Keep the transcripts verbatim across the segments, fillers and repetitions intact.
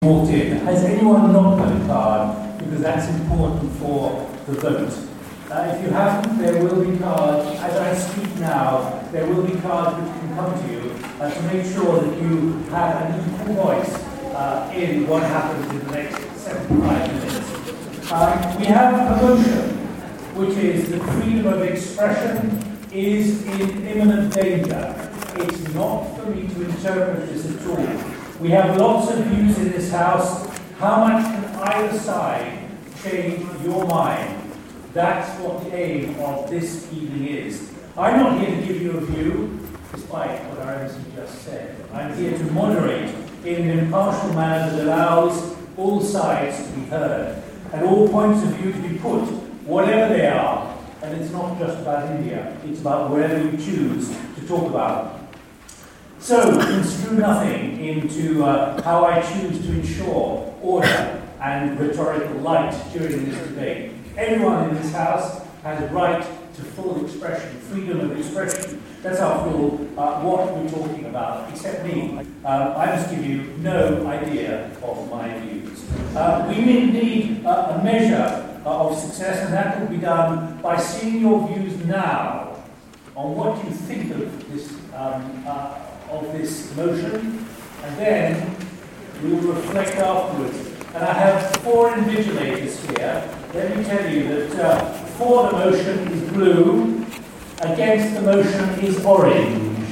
walked in. Has anyone not got a card? Because that's important for the vote. Uh, if you haven't, there will be cards. As I speak now, there will be cards which can come to you uh, to make sure that you have an equal voice uh, in what happens in the next seventy-five minutes. Uh, we have a motion, which is that freedom of expression is in imminent danger. It's not for me to interpret this at all. We have lots of views in this House. How much can either side change your mind? That's what the aim of this evening is. I'm not here to give you a view, despite what our M C just said. I'm here to moderate in an impartial manner that allows all sides to be heard and all points of view to be put, whatever they are. And it's not just about India, it's about whatever you choose to talk about. So, construe nothing into uh, how I choose to ensure order and rhetorical light during this debate. Everyone in this House has a right to full expression, freedom of expression. That's, after all, uh, what we're talking about, except me. Um, I must give you no idea of my views. Uh, we need uh, a measure uh, of success, and that will be done by seeing your views now on what you think of this um, uh, of this motion, and then we will reflect afterwards. And I have four invigilators here. Let me tell you that uh, for the motion is blue, against the motion is orange.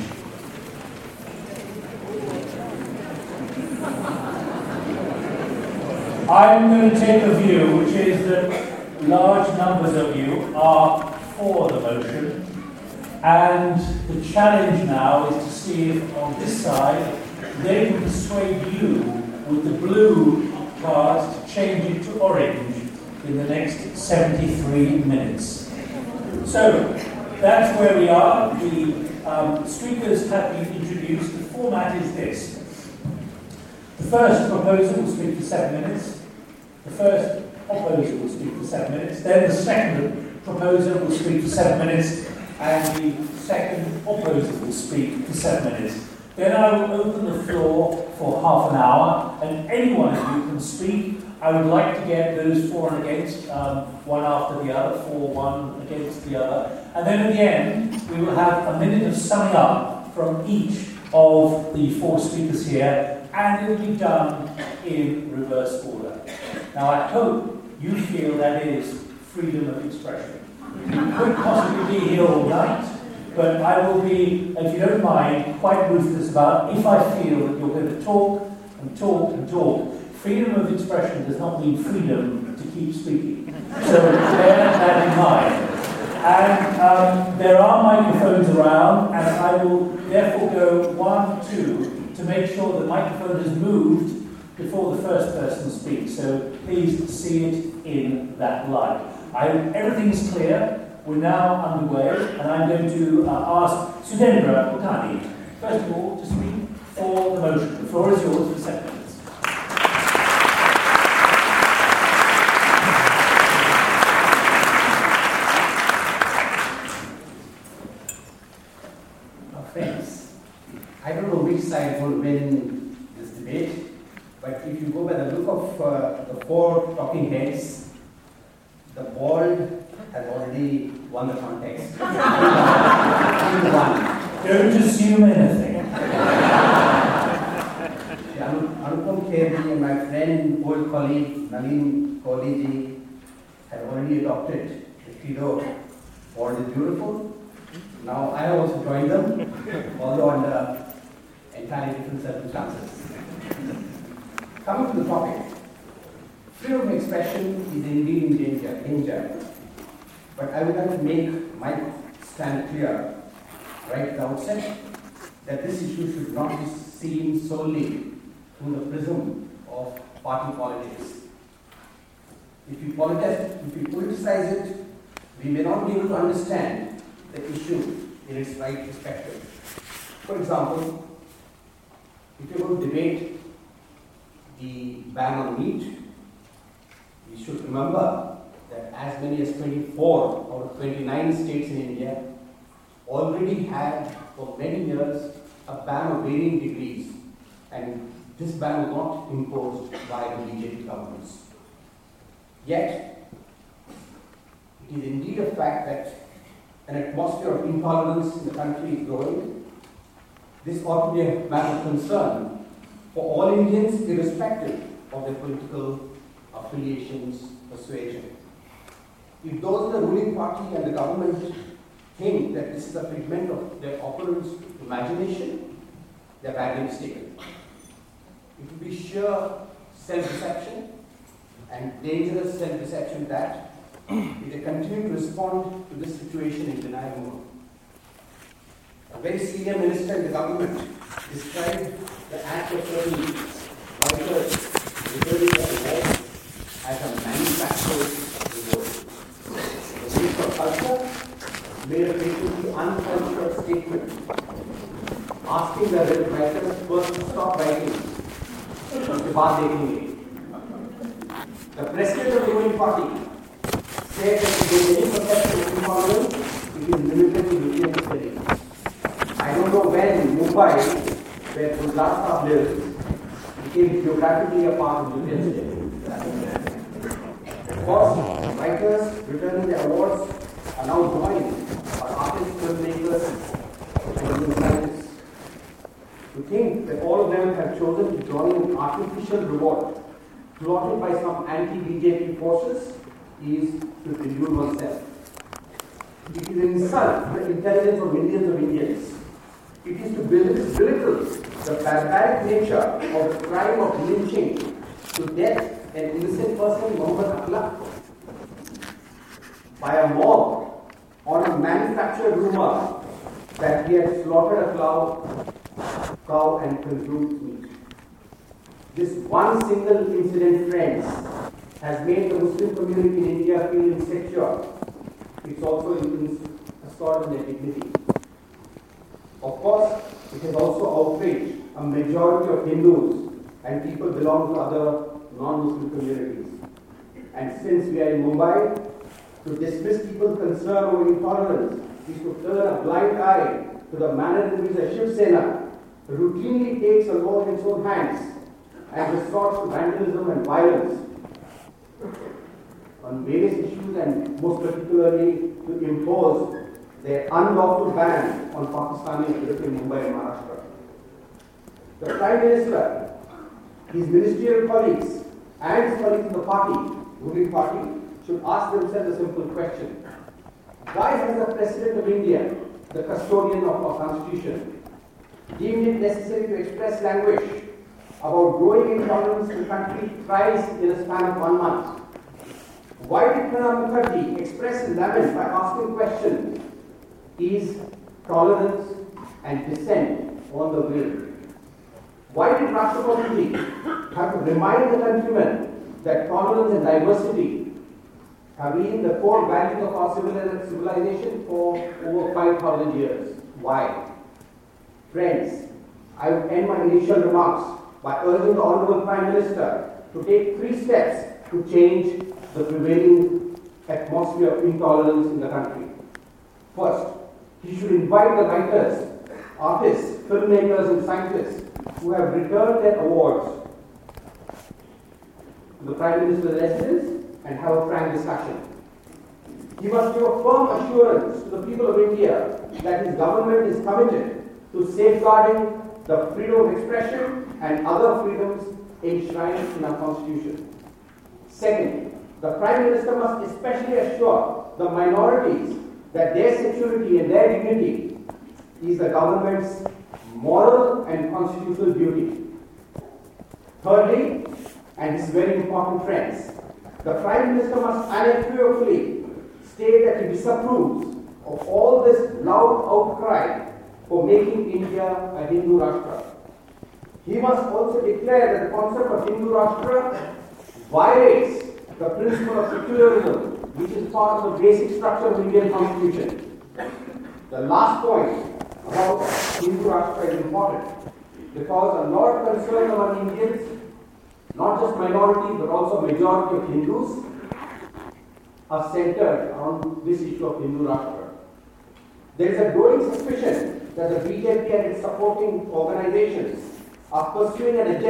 I'm going to take a view, which is that large numbers of you are for the motion. And the challenge now is to see if on this side they can persuade you with the blue cards to change it to orange in the next seventy-three minutes. So that's where we are. The um, speakers have been introduced. The format is this. The first proposer will speak for seven minutes. The first opposer will speak for seven minutes. Then the second proposer will speak for seven minutes. And the second opposer will speak for seven minutes. Then I will open the floor for half an hour, and any one of you can speak. I would like to get those for and against, um, one after the other, for one against the other. And then at the end, we will have a minute of summing up from each of the four speakers here, and it will be done in reverse order. Now, I hope you feel that is freedom of expression. You could possibly be here all night, but I will be, if you don't mind, quite ruthless about if I feel that you're going to talk and talk and talk. Freedom of expression does not mean freedom to keep speaking. So bear that in mind. And um, there are microphones around, and I will therefore go one, two, to make sure the microphone is moved before the first person speaks. So please see it in that light. I, everything is clear. We're now underway, and I'm going to uh, ask Sudhendra Bhutani, first of all, to speak for the motion. The floor is yours for seven minutes. Uh, friends, I don't know which side will win this debate, but if you go by the look of uh, the four talking heads, the bald has already won the contest. Don't assume anything. Anupam Kherji and my friend, old colleague Nalin Kohli had already adopted the credo, bald is beautiful. Now I have also joined them, although under entirely different circumstances. Coming to the topic, freedom of expression is indeed in danger, danger. But I would like to make my stand clear right at the outset that this issue should not be seen solely through the prism of party politics. If we politicize, if we politicize it, we may not be able to understand the issue in its right perspective. For example, if you're going to debate the ban on meat, we should remember that as many as twenty-four out of twenty-nine states in India already had for many years a ban of varying degrees, and this ban was not imposed by the B J P governments. Yet, it is indeed a fact that an atmosphere of intolerance in the country is growing. This ought to be a matter of concern for all Indians, irrespective of their political affiliations, persuasion. If those in the ruling party and the government think that this is a figment of their opponents' imagination, they are badly mistaken. It will be sheer self-deception and dangerous self-deception that, if they continue to respond to this situation in denial mode. A very senior minister in the government described the act of certain writers returning their award as a manufactured reward. The Minister of Culture made a patently uncultured statement asking the writers first to stop writing उसके बाद देखेंगे. The president of the ruling party said that if there is any perception of intolerance, it is limited to Indian studies. I don't know when Mumbai, where Gulzar Saab lives, became geographically a part of Indian studies. Of course, writers returning their awards are now joined by artists, filmmakers, and scientists. To think that all of them have chosen to join an artificial reward plotted by some anti-B J P forces is to delude oneself. It is an insult to the intelligence of millions of Indians. It is to belittle the barbaric nature of the crime of lynching to death an innocent person, Muhammad Akhlaq, by a mob on a manufactured rumor that he had slaughtered a cow, cow and consumed meat. This one single incident, friends, has made the Muslim community in India feel insecure. It's also assaulted their dignity. Of course, it has also outraged a majority of Hindus and people belong to other non-Muslim communities. And since we are in Mumbai, to dismiss people's concern over intolerance is to turn a blind eye to the manner in which the Shiv Sena routinely takes the law in its own hands and resorts to vandalism and violence on various issues, and most particularly to impose their unlawful ban on Pakistanis living in Mumbai and Maharashtra. The Prime Minister, his ministerial colleagues, and his colleagues in the party, ruling party, should ask themselves a simple question. Why has the President of India, the custodian of our Constitution, deemed it necessary to express language about growing intolerance in the country thrice in a span of one month? Why did Pranab Mukherjee express lament by asking questions, is tolerance and dissent on the way? Why did Rashtrapati have to remind the countrymen that tolerance and diversity have been the core values of our civilization for over five thousand years? Why? Friends, I would end my initial remarks by urging the Honorable Prime Minister to take three steps to change the prevailing atmosphere of intolerance in the country. First, he should invite the writers, artists, filmmakers and scientists who have returned their awards to the Prime Minister's residence and have a frank discussion. He must give a firm assurance to the people of India that his government is committed to safeguarding the freedom of expression and other freedoms enshrined in our Constitution. Second, the Prime Minister must especially assure the minorities that their security and their dignity is the government's moral and constitutional duty. Thirdly, and this is very important, friends, the Prime Minister must unequivocally state that he disapproves of all this loud outcry for making India a Hindu Rashtra. He must also declare that the concept of Hindu Rashtra violates the principle of secularism, which is part of the basic structure of the Indian Constitution. The last point about Hindu Rashtra is important because a lot of concern among Indians, not just minority but also majority of Hindus, are centered on this issue of Hindu Rashtra. There is a growing suspicion that the B J P and its supporting organizations are pursuing an agenda